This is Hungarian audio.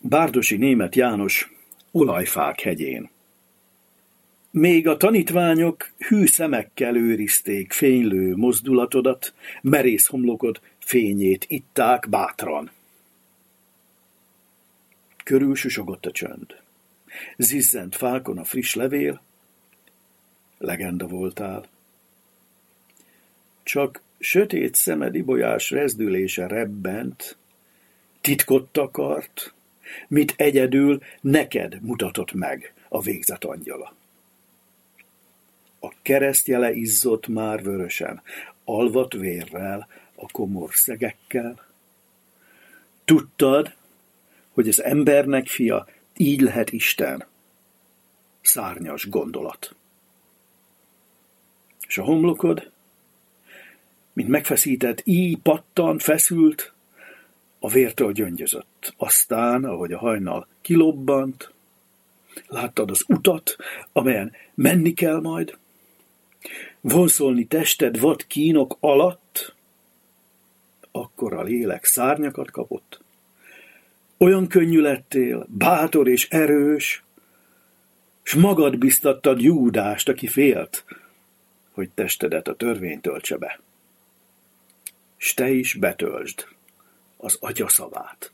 Bárdossy Németh János Olajfák hegyén. Még a tanítványok hű szemekkel őrizték fénylő mozdulatodat, merész homlokod fényét itták bátran. Körül susogott a csönd. Zizzent fákon a friss levél, legenda voltál. Csak sötét szemed ibolyás rezdülése rebbent, titkot takart, mit egyedül neked mutatott meg a végzet angyala. A keresztjele izzott már vörösen, alvat vérrel, a komor szegekkel. Tudtad, hogy az embernek fia így lehet Isten. Szárnyas gondolat. És a homlokod, mint megfeszített íj pattan, feszült, a vértől gyöngyözött. Aztán, ahogy a hajnal kilobbant, láttad az utat, amelyen menni kell majd, vonszolni tested vad kínok alatt, akkor a lélek szárnyakat kapott. Olyan könnyű lettél, bátor és erős, s magad biztattad Júdást, aki félt, hogy testedet a törvény töltse be. S te is betöltsd az Atya szavát.